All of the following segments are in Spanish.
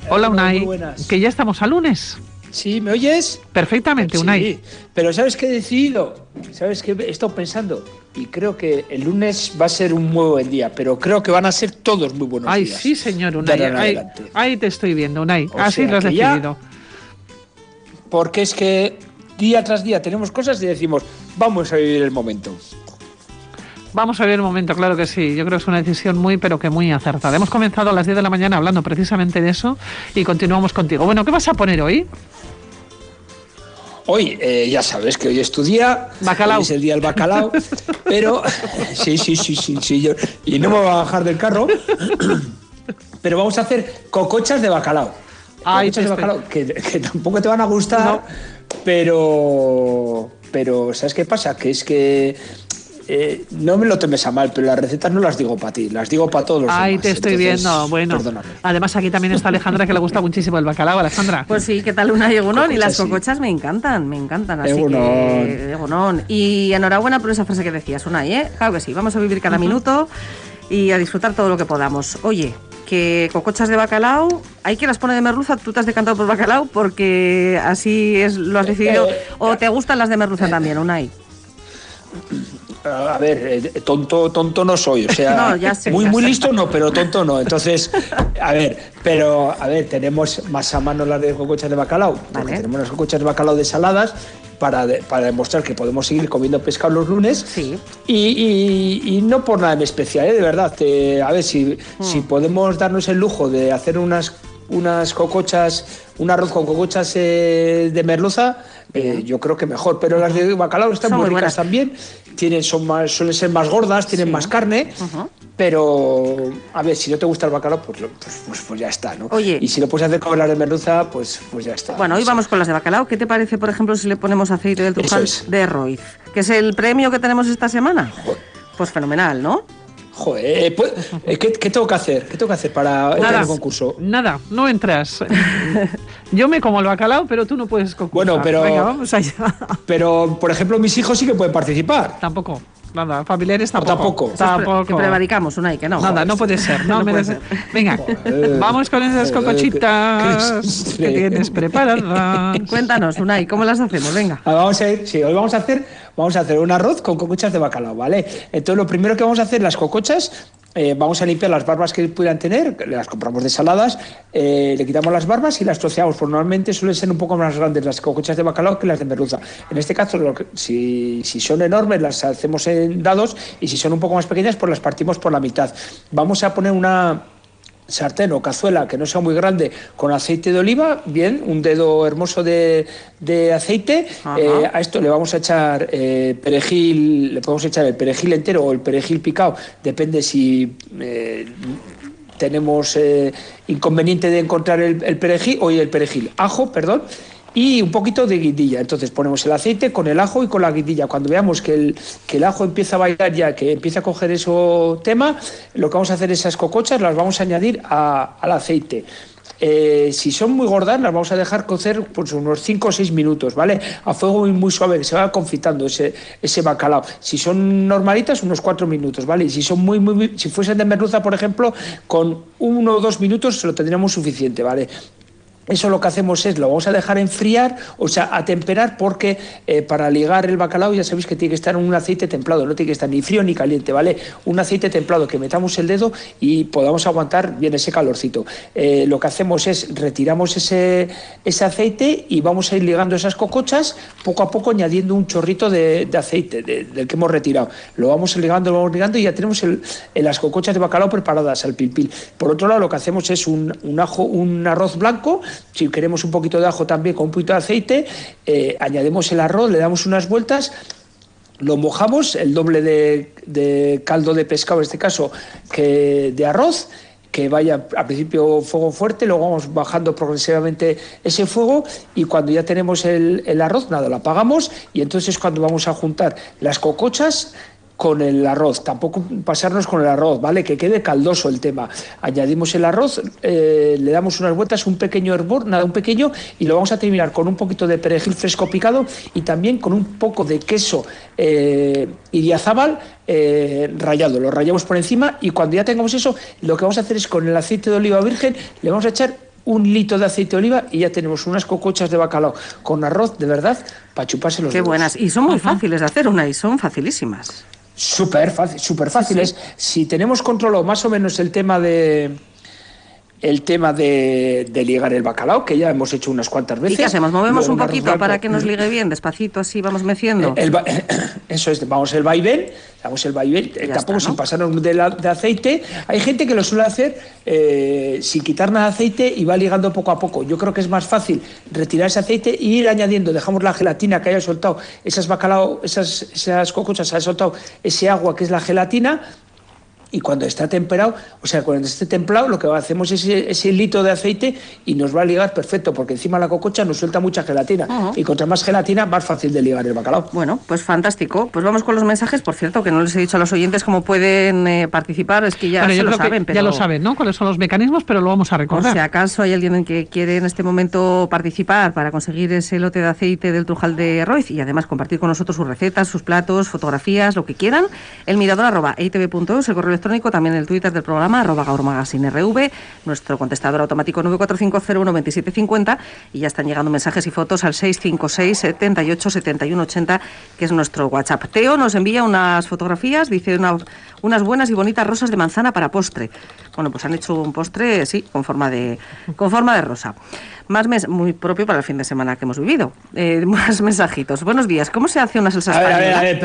Hola, Unai. Muy buenas. Que ya estamos a lunes. ¿Sí? ¿Me oyes? Perfectamente, Unai. Sí, pero ¿sabes qué he decidido? ¿Sabes qué he estado pensando? Y creo que el lunes va a ser un muy buen día, pero creo que van a ser todos muy buenos Ay, días. sí, señor Unai. De ahora en adelante. Ahí te estoy viendo, Unai. O Así sea lo has que ya- decidido. Porque es que día tras día tenemos cosas y decimos, vamos a vivir el momento. Vamos a ver un momento, claro que sí. Yo creo que es una decisión pero que muy acertada. Hemos comenzado a las 10 de la mañana hablando precisamente de eso y continuamos contigo. Bueno, ¿qué vas a poner hoy? Hoy, ya sabes que hoy es tu día, Bacalao. hoy es el día del bacalao, pero sí, y no me voy a bajar del carro, pero vamos a hacer cocochas de bacalao. Ay, Cocochas de bacalao, que tampoco te van a gustar, No. pero ¿sabes qué pasa? Que es que no me lo tomes a mal, pero las recetas no las digo para ti, las digo para todos los demás. Ay, te estoy Entonces, viendo. Bueno, perdóname. además aquí también está Alejandra, que le gusta muchísimo el bacalao. Alejandra. Pues sí, ¿qué tal una Egunon? Y las Cocochas, sí. cocochas me encantan. Así Egunon. que Egunon. Y enhorabuena por esa frase que decías, Unai, ¿eh? Claro que sí, vamos a vivir cada minuto y a disfrutar todo lo que podamos. Oye, que cocochas de bacalao, hay que las pone de merluza, tú te has decantado por bacalao porque así lo has decidido, o te gustan las de merluza también, Unai. A ver, tonto no soy, o sea, No, ya sé, muy ya sé. listo no, pero tonto no. Entonces, tenemos más a mano las de cocochas de bacalao, porque Vale. tenemos las cocochas de bacalao desaladas para demostrar que podemos seguir comiendo pescado los lunes. Sí. Y no por nada en especial, de verdad. A ver si podemos darnos el lujo de hacer unas cocochas, un arroz con cocochas de merluza, yo creo que mejor. Pero las de bacalao están Son muy muy ricas buenas. también. Suelen ser más gordas, tienen Sí. más carne. Ujú. Pero, a ver, si no te gusta el bacalao, pues ya está, ¿no? Oye. Y si lo puedes hacer con las de merluza, pues ya está. Bueno, hoy Sí. vamos con las de bacalao. ¿Qué te parece, por ejemplo, si le ponemos aceite del Trujal Eso es. de Roiz? Que es el premio que tenemos esta semana. Joder. Pues fenomenal, ¿no? Joder, ¿qué tengo que hacer? ¿Qué tengo que hacer para entrar en el concurso? Nada, no entras. Yo me como el bacalao, pero tú no puedes concursar. Bueno, pero- Venga, vamos allá. Pero, por ejemplo, mis hijos sí que pueden participar. Tampoco. Nada, familiares tampoco. tampoco. Tampoco. Que prevaricamos, Unai, que no. Nada, no puede ser. No No puede merece. ser. Venga, Joder. vamos con esas Joder, cocochitas qué que tienes preparadas. Cuéntanos, Unai, ¿cómo las hacemos? Venga. Hoy vamos a hacer un arroz con cocochas de bacalao, ¿vale? Entonces, lo primero que vamos a hacer, las cocochas, vamos a limpiar las barbas que pudieran tener, las compramos desaladas, le quitamos las barbas y las troceamos. Pues normalmente suelen ser un poco más grandes las cocochas de bacalao que las de merluza. En este caso, si son enormes, las hacemos en dados, y si son un poco más pequeñas, pues las partimos por la mitad. Vamos a poner una sartén o cazuela que no sea muy grande, con aceite de oliva, bien, un dedo hermoso de aceite. Ajá. A esto le vamos a echar perejil, le podemos echar el perejil entero o el perejil picado, depende si tenemos inconveniente de encontrar el perejil, ajo, perdón, y un poquito de guindilla. Entonces ponemos el aceite con el ajo y con la guindilla. Cuando veamos que el ajo empieza a bailar ya, que empieza a coger eso tema, lo que vamos a hacer, esas cocochas las vamos a añadir al aceite. Si son muy gordas, las vamos a dejar cocer pues unos 5 o 6 minutos, ¿vale? A fuego muy suave, que se va confitando ese bacalao. Si son normalitas, unos 4 minutos, ¿vale? Y si son si fuesen de merluza, por ejemplo, con 1 o 2 minutos se lo tendríamos suficiente, ¿vale? Eso lo que hacemos es, lo vamos a dejar enfriar, o sea, a temperar, porque para ligar el bacalao ya sabéis que tiene que estar en un aceite templado, no tiene que estar ni frío ni caliente, ¿vale? Un aceite templado, que metamos el dedo y podamos aguantar bien ese calorcito. Lo que hacemos es, retiramos ese aceite y vamos a ir ligando esas cocochas, poco a poco añadiendo un chorrito de aceite del que hemos retirado. Lo vamos ligando y ya tenemos las cocochas de bacalao preparadas al pil pil. Por otro lado, lo que hacemos es un arroz blanco. Si queremos un poquito de ajo también, con un poquito de aceite, añadimos el arroz, le damos unas vueltas, lo mojamos, el doble de caldo de pescado, en este caso, que de arroz, que vaya al principio fuego fuerte, luego vamos bajando progresivamente ese fuego, y cuando ya tenemos el arroz, nada, lo apagamos, y entonces cuando vamos a juntar las cocochas con el arroz, tampoco pasarnos con el arroz, ¿vale? Que quede caldoso el tema. Añadimos el arroz, le damos unas vueltas, un pequeño hervor, nada, un pequeño, y lo vamos a terminar con un poquito de perejil fresco picado y también con un poco de queso Idiazábal rallado. Lo rallamos por encima, y cuando ya tengamos eso, lo que vamos a hacer es, con el aceite de oliva virgen, le vamos a echar un litro de aceite de oliva y ya tenemos unas cocochas de bacalao con arroz, de verdad, para chuparse los Qué dedos. buenas. Y son muy fáciles de hacer, Unai, son facilísimas. Súper fáciles. Sí. Si tenemos controlado más o menos el tema de ligar el bacalao, que ya hemos hecho unas cuantas veces. ¿Y qué hacemos? ¿Movemos un poquito para que nos ligue bien? Despacito, así vamos meciendo. Eso es, damos el vaivén, tampoco sin pasarnos de aceite. Hay gente que lo suele hacer sin quitar nada de aceite y va ligando poco a poco. Yo creo que es más fácil retirar ese aceite e ir añadiendo, dejamos la gelatina que haya soltado, esas cocochas haya soltado ese agua que es la gelatina. Y cuando está temperado, cuando esté templado, lo que hacemos es ese litro de aceite y nos va a ligar perfecto, porque encima la cococha nos suelta mucha gelatina. Y contra más gelatina, más fácil de ligar el bacalao. Bueno, pues fantástico. Pues vamos con los mensajes. Por cierto, que no les he dicho a los oyentes cómo pueden participar, es que ya lo saben. Pero... Ya lo saben, ¿no? Cuáles son los mecanismos, pero lo vamos a recordar. O si acaso hay alguien que quiere en este momento participar para conseguir ese lote de aceite del Trujal de Roiz y además compartir con nosotros sus recetas, sus platos, fotografías, lo que quieran, el mirador @eitv.es, el correo electrónico, también el Twitter del programa, @gaurmagazinerv, nuestro contestador automático 945012750, y ya están llegando mensajes y fotos al 656 78 71 80, que es nuestro WhatsApp. Teo nos envía unas fotografías, dice unas buenas y bonitas rosas de manzana para postre. Bueno, pues han hecho un postre, sí, con forma de rosa. Muy propio para el fin de semana que hemos vivido. Más mensajitos. Buenos días. ¿Cómo se hace una salsa española? A ver,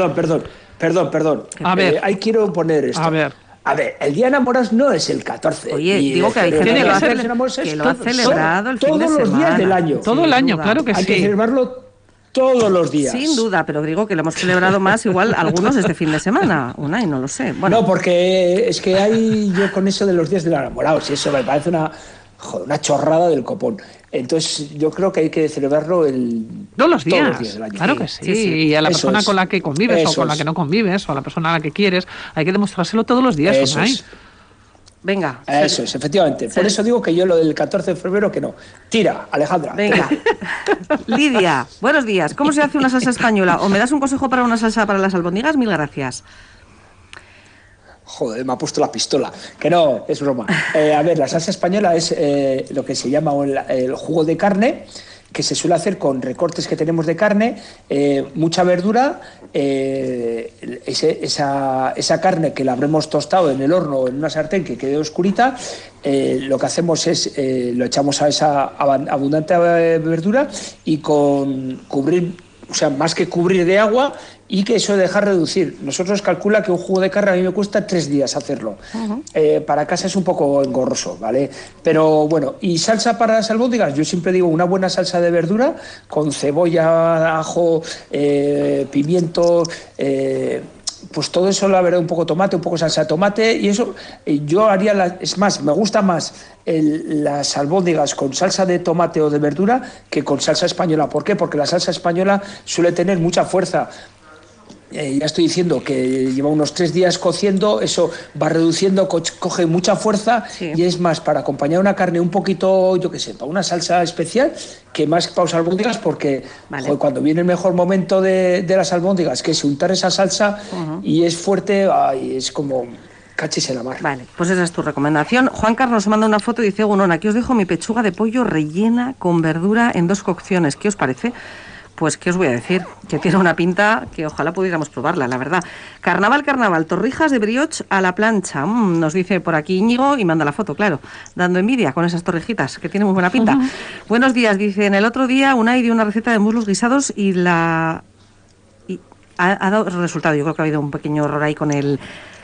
perdón. A ver. Ahí quiero poner esto. A ver, el Día de Enamorados no es el 14. Oye, digo que hay gente que lo ha celebrado el fin de semana. Todos los días del año. Todo el año, claro que sí. Hay que celebrarlo todos los días. Sin duda, pero digo que lo hemos celebrado más igual algunos este fin de semana. Unai, no lo sé. Bueno. No, porque es que hay yo con eso de los días del enamorado, y eso me parece una chorrada del copón. Entonces yo creo que hay que celebrarlo todos los días del año. Claro que sí. Y a la persona con la que convives o con la que no convives o a la persona a la que quieres, hay que demostrárselo todos los días. Eso es. Venga. Eso es, efectivamente. Por eso digo que yo lo del 14 de febrero que no. Tira, Alejandra. Venga. Lidia, buenos días. ¿Cómo se hace una salsa española? ¿O me das un consejo para una salsa para las albóndigas? Mil gracias. Joder, me ha puesto la pistola. Que no, es broma. A ver, la salsa española es lo que se llama el jugo de carne, que se suele hacer con recortes que tenemos de carne, mucha verdura, esa carne que la habremos tostado en el horno o en una sartén que quede oscurita, lo que hacemos es lo echamos a esa abundante verdura y con cubrir, más que cubrir de agua, y que eso deja reducir. Nosotros calcula que un jugo de carne a mí me cuesta 3 días hacerlo. Para casa es un poco engorroso, ¿vale? Pero bueno, y salsa para las albóndigas, yo siempre digo una buena salsa de verdura con cebolla, ajo, pimiento, pues todo eso, la verdad, un poco tomate, un poco salsa de tomate, y eso yo haría, es más, me gusta más las albóndigas con salsa de tomate o de verdura que con salsa española. ¿Por qué? Porque la salsa española suele tener mucha fuerza. Ya estoy diciendo que lleva unos 3 días cociendo, eso va reduciendo, coge mucha fuerza, sí. Y es más para acompañar una carne un poquito, yo qué sé, para una salsa especial, que más para las albóndigas, porque vale. Cuando viene el mejor momento de las albóndigas, que es untar esa salsa y es fuerte, es como cachis en la mar. Vale, pues esa es tu recomendación. Juan Carlos manda una foto y dice: Gunón, aquí os dejo mi pechuga de pollo rellena con verdura en 2 cocciones. ¿Qué os parece? Pues, ¿qué os voy a decir? Que tiene una pinta que ojalá pudiéramos probarla, la verdad. Carnaval, torrijas de brioche a la plancha. Nos dice por aquí Íñigo y manda la foto, claro, dando envidia con esas torrejitas, que tiene muy buena pinta. Buenos días, dicen, el otro día Unai dio una receta de muslos guisados y ha dado resultado. Yo creo que ha habido un pequeño error ahí con el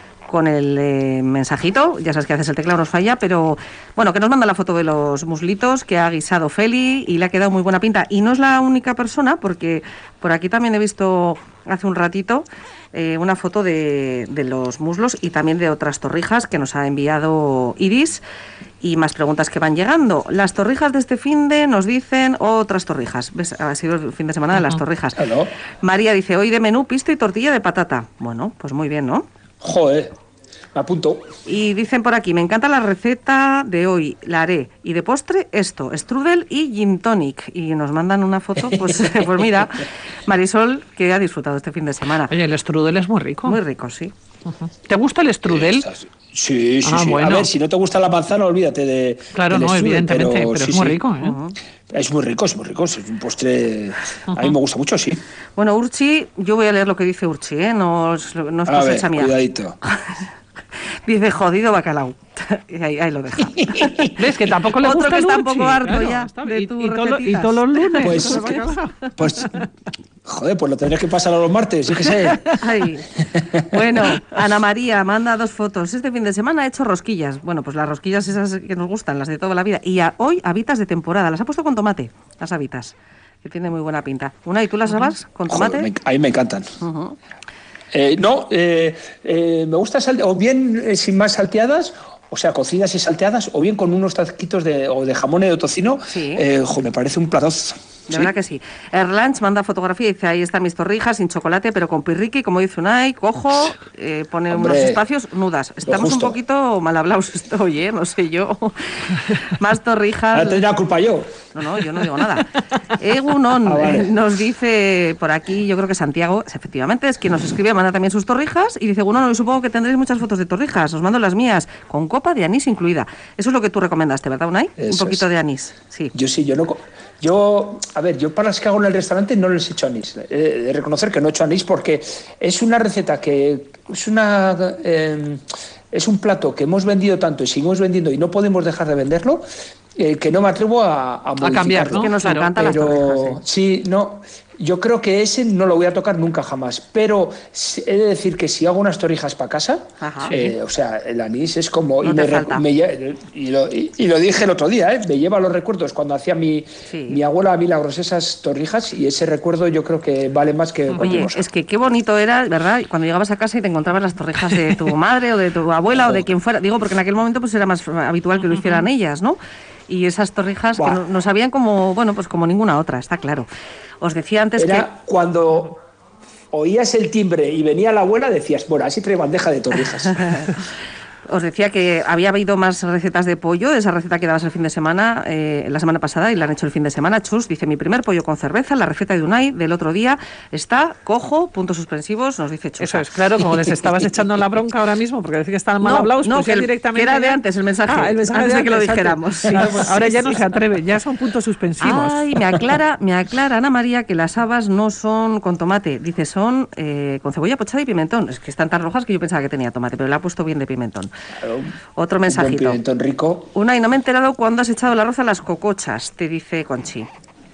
mensajito, ya sabes que a veces el teclado nos falla, pero bueno, que nos manda la foto de los muslitos que ha guisado Feli y le ha quedado muy buena pinta. Y no es la única persona, porque por aquí también he visto hace un ratito una foto de los muslos y también de otras torrijas que nos ha enviado Iris, y más preguntas que van llegando. Las torrijas de este finde nos dicen otras torrijas. ¿Ves? Ha sido el fin de semana de las torrijas. Hello. María dice, hoy de menú pisto y tortilla de patata. Bueno, pues muy bien, ¿no? Joder, me apunto. Y dicen por aquí, me encanta la receta de hoy, la haré. Y de postre, esto, strudel y gin tonic. Y nos mandan una foto, pues mira, Marisol, que ha disfrutado este fin de semana. Oye, el strudel es muy rico. Muy rico, sí. ¿Te gusta el strudel? Sí, sí, Ah, sí. bueno. A ver, si no te gusta la manzana, olvídate de. Claro, del no, strudel, evidentemente, pero sí, es muy sí. rico, ¿eh? Es muy rico, es muy rico. Es un postre. A mí me gusta mucho, sí. Bueno, Urchi, yo voy a leer lo que dice Urchi, ¿eh? No es A cosecha ver, mía. cuidadito. Dice, jodido bacalao. Y ahí lo deja. ¿Ves? Que tampoco le Otro gusta que el está un Urchi, poco harto claro, ya está de bien. tus Y recetitas. todos los lunes. Pues, pues, joder, pues lo tendrás que pasar a los martes, yo qué sé. Ay. Bueno, Ana María manda 2 fotos. Este fin de semana ha hecho rosquillas. Bueno, pues las rosquillas esas que nos gustan, las de toda la vida. Y hoy habitas de temporada. Las ha puesto con tomate, las habitas. Que tiene muy buena pinta. ¿Y tú las sabas con tomate? Joder, a mí me encantan. Ujú. Me gusta o bien sin más salteadas, o sea, cocidas y salteadas, o bien con unos taquitos de jamón y de tocino. Sí. Me parece un platazo. De verdad que sí. Erlanch manda fotografía y dice, ahí están mis torrijas sin chocolate, pero con pirriqui, como dice Unai, cojo, pone Hombre, unos espacios, nudas. Estamos un justo. poquito mal hablados estoy, no sé yo. Más torrijas. Ahora tendría culpa yo. No, yo no digo nada. Egunon Vale. nos dice por aquí, yo creo que Santiago, efectivamente, es quien nos escribe, manda también sus torrijas y dice, Egunon, supongo que tendréis muchas fotos de torrijas, os mando las mías, con copa de anís incluida. Eso es lo que tú recomendaste, ¿verdad, Unai? Un Eso poquito es. de anís, sí. Yo sí, yo, a ver, yo para las que hago en el restaurante no les echo anís. De reconocer que no echo anís porque es una receta que es un plato que hemos vendido tanto y seguimos vendiendo y no podemos dejar de venderlo, que no me atrevo a cambiar, modificarlo. ¿no? Que nos Claro, encantan las torrijas. Sí, no. Yo creo que ese no lo voy a tocar nunca jamás. Pero he de decir que si hago unas torrijas para casa, Ajá. o sea, el anís es como. No te falta. Y lo dije el otro día, me lleva los recuerdos cuando hacía mi abuela Milagros esas torrijas y ese recuerdo yo creo que vale más que cualquier Oye, cosa. es que qué bonito era, ¿verdad? Cuando llegabas a casa y te encontrabas las torrijas de tu madre o de tu abuela o de quien fuera. Digo, porque en aquel momento pues era más habitual que lo hicieran ellas, ¿no? Y esas torrijas que Buah. no sabían como, bueno, pues como ninguna otra, está claro. Os decía antes Era cuando oías el timbre y venía la abuela, decías, bueno, así trae bandeja de torrijas. Os decía que había habido más recetas de pollo, esa receta que dabas el fin de semana, la semana pasada, y la han hecho el fin de semana. Chus dice, mi primer pollo con cerveza, la receta de Unai del otro día está cojo, puntos suspensivos, nos dice Chus. Eso es, claro, como les estabas echando la bronca ahora mismo, porque decía que estaban mal hablados, no, pues que ya directamente... era de antes el mensaje, el mensaje antes de que lo antes, dijéramos. Sí. Claro, pues ahora ya no se atreven, ya son puntos suspensivos. Ay, me aclara Ana María que las habas no son con tomate, dice son con cebolla pochada y pimentón. Es que están tan rojas que yo pensaba que tenía tomate, pero le ha puesto bien de pimentón. Claro. Otro Un buen mensajito. pimentón rico. Unai, no me he enterado cuándo has echado el arroz a las cocochas, te dice Conchi.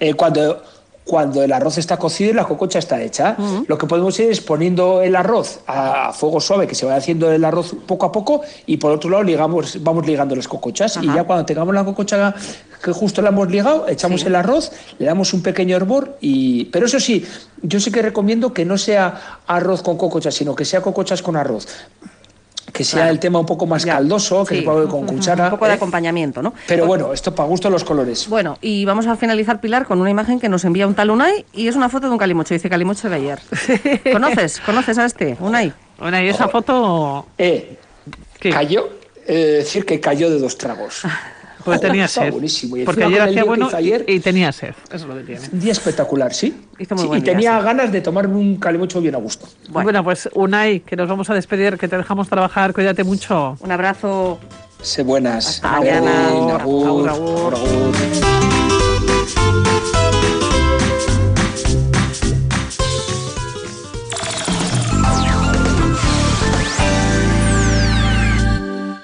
Cuando el arroz está cocido y la cococha está hecha, lo que podemos ir es poniendo el arroz a fuego suave, que se vaya haciendo el arroz poco a poco, y por otro lado vamos ligando las cocochas. Ajá. Y ya cuando tengamos la cococha que justo la hemos ligado, echamos el arroz, le damos un pequeño hervor, pero eso sí, yo sí que recomiendo que no sea arroz con cocochas, sino que sea cocochas con arroz. Que sea el tema un poco más caldoso, que se pueda con cuchara. Un poco de acompañamiento, ¿no? Pero bueno, esto para gusto de los colores. Bueno, y vamos a finalizar, Pilar, con una imagen que nos envía un tal Unai y es una foto de un calimocho. Dice calimocho de ayer. ¿Conoces a este, Unai? Bueno, y esa foto... ¿Qué? Cayó, decir que cayó de 2 tragos. Porque tenía Está sed. buenísimo. Y Porque encima ayer con el hacía día que bueno hizo ayer, y tenía sed. Eso es lo que tiene. un día espectacular, ¿sí? Hizo muy Sí, buen y día, tenía sí. ganas de tomarme un calimocho bien a gusto. Bueno, pues Unai, que nos vamos a despedir, que te dejamos trabajar, cuídate mucho. Un abrazo. Sé buenas. Hasta mañana. Agur, Agur, agur. agur.